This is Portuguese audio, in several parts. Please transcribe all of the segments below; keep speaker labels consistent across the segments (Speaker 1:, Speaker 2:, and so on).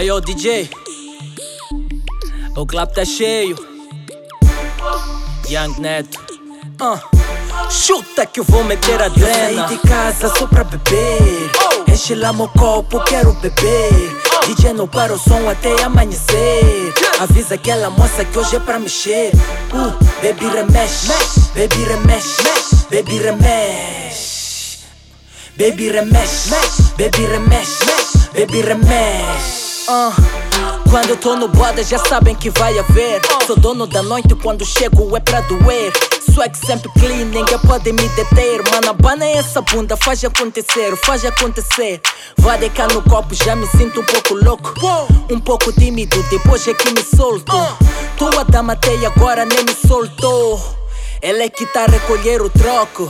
Speaker 1: Aí ô DJ, o club tá cheio. Young Neto, chuta que eu vou meter a drena.
Speaker 2: Saí de casa só pra beber, enche lá meu copo, quero beber. DJ não para o som até amanhecer. Avisa aquela moça que hoje é pra mexer. Baby remexe, baby remexe, baby remexe. Baby remexe, baby remexe, baby remexe.
Speaker 1: Quando eu tô no boda já sabem que vai haver. Sou dono da noite, quando chego é pra doer. Swag sempre clean, ninguém pode me deter. Mano, abana essa bunda, faz acontecer, faz acontecer. Vai decar no copo, já me sinto um pouco louco. Um pouco tímido, depois é que me solto. Tua dama até agora nem me soltou. Ela é que tá a recolher o troco.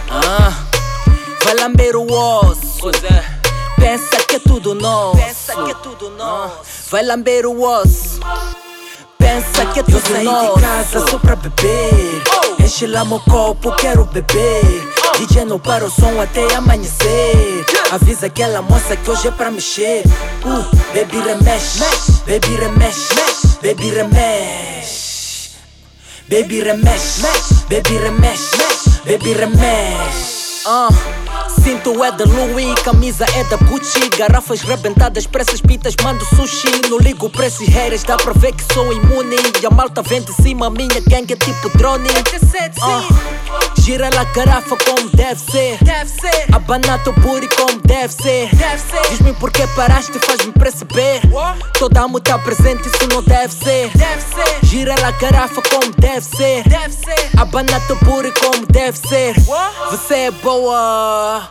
Speaker 1: Vai lamber o osso. Pois é.
Speaker 2: Pensa que é tudo nosso.
Speaker 1: Pensa que é tudo nosso.
Speaker 2: Vai lamber o osso. Pensa que é tudo nosso. Eu saí de casa só pra beber, enche lá meu copo, quero beber. DJ não para o som até amanhecer. Avisa aquela moça que hoje é pra mexer. Baby remexe, baby remexe, baby remexe. Baby remexe, baby remexe, baby remexe.
Speaker 1: Cinto é da Louis, camisa é da Gucci. Garrafas rebentadas pra essas pitas, mando sushi. Não ligo pra esses haters, dá pra ver que sou imune. E a malta vem de cima, minha gang é tipo drone. Gira lá a garrafa como deve ser. Abana teu booty como deve ser. Diz-me por que paraste, faz-me perceber. Toda a tá presente, isso não deve ser. Gira lá a garrafa como deve ser. Abana teu booty como deve ser. Você é boa,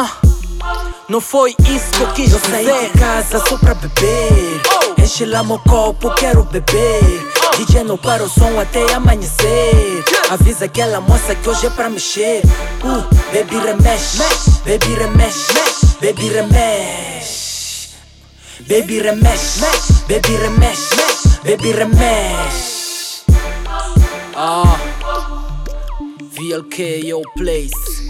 Speaker 1: não foi isso que eu quis dizer.
Speaker 2: Eu saí de casa só pra beber, enche lá meu copo, quero beber. DJ não para o som até amanhecer. Avisa aquela moça que hoje é pra mexer. Baby remexe, baby remexe, baby remexe. Baby remexe, baby remexe, baby remexe.
Speaker 1: VLK, yo place.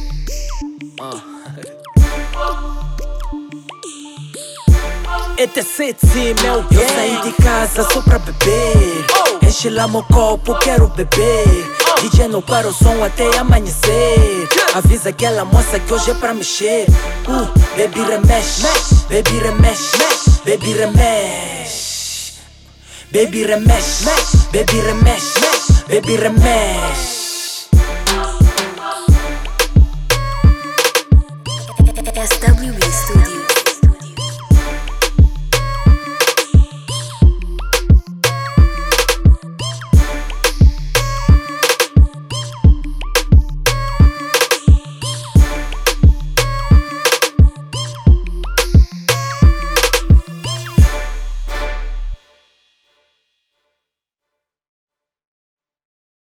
Speaker 1: ETC, meu gang.
Speaker 2: Eu saí de casa só pra beber, enche lá meu copo, quero beber. DJ não para o som até amanhecer. Avisa aquela moça que hoje é pra mexer. Baby remexe, baby remexe, baby remexe. Baby remexe, baby remexe, baby remexe.